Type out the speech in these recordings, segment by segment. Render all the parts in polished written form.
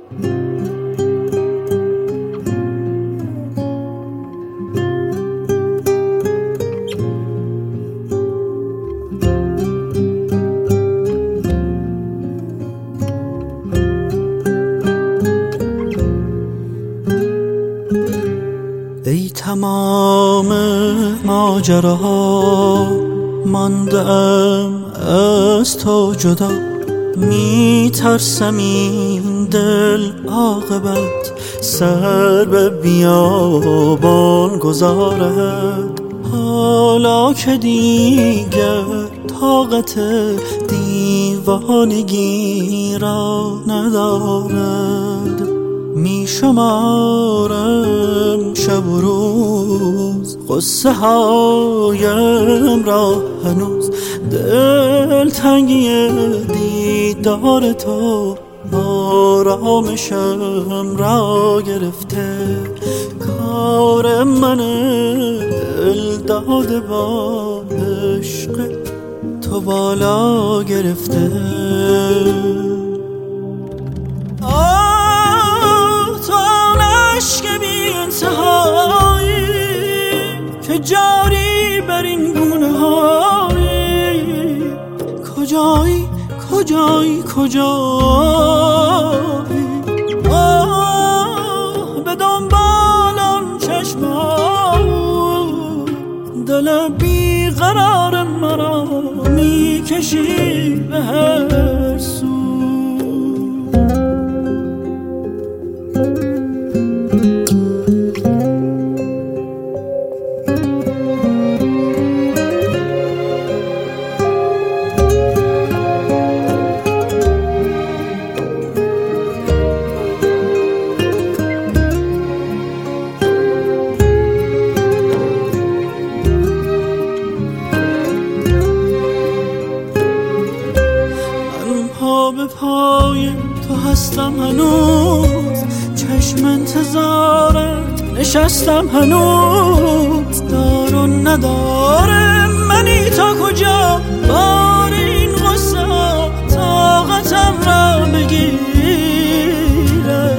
ای تمام ماجراها ماندم از تو جدا، می ترسم این دل عاقبت سر به بیابان گذارد. حالا که دیگر طاقت دیوانگی را ندارد، می شمارم شب و روز قصه هایم را هنوز. دل تنگی دیدار تو آرامشم را گرفته. کار من دل داده با عشق تو بالا گرفته. که جاری بر این گونه هایی، کجایی کجایی کجایی؟ به دنبالم چشمام، دل بیقرار مرا میکشی به هر سو. به پای تو هستم هنوز، چشم انتظارت نشستم هنوز. دار و نداره منی تا کجا، بار این غصه طاقتم را بگیره.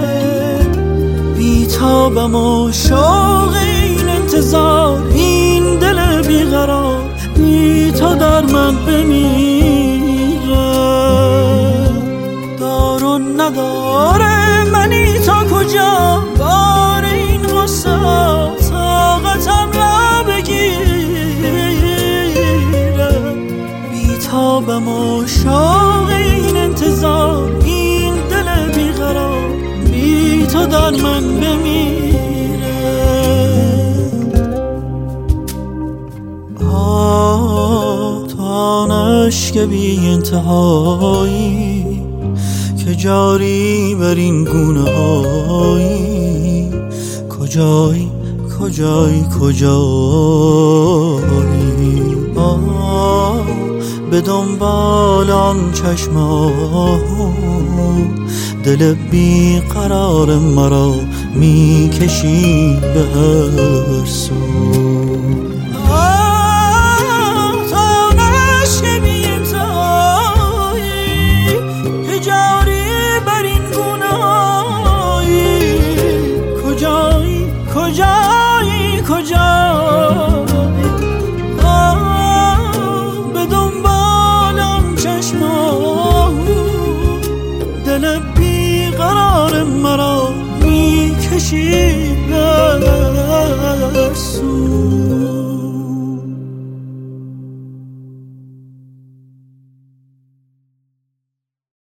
بیتابم و شوق این انتظار، این دل بیقرار بی تو در من بمیره. نداره منی تا کجا، بار این غصه طاقتم را بگیره. بیتابم و شوق این انتظار، این دل بیقرار بی تو در من بمیره. تو آن عشق بی انتهایی که جاری بر این گونه هایی، کجایی کجایی کجایی؟ به دنبالم چشمام، دل بیقرار مرا میکشی به هر سو. کجایی کجایی؟ به دنبالم چشمام، دل بیقرار مرا میکشی